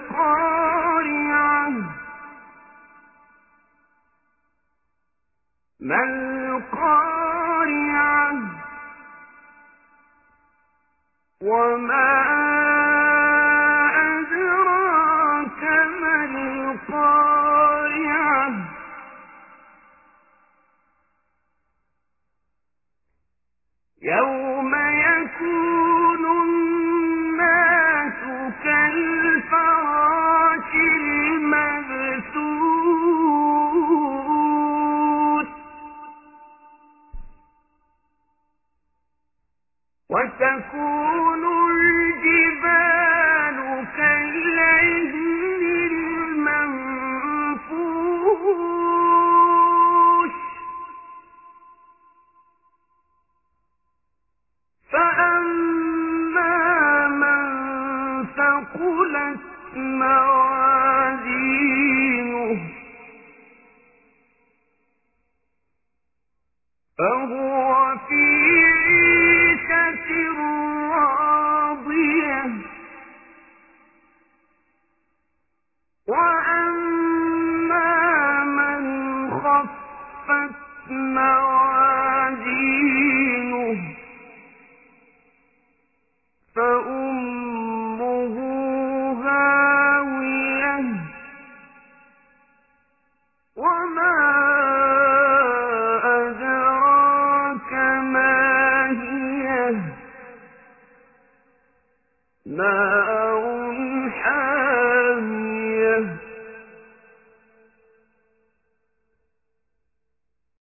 القارعة ما القارعة وما أدراك ما القارعة يوم يكون الناس كالفراش المبثوث وتكون الجبال كالعهن المنفوش فأما من ثقلت موازينه فهو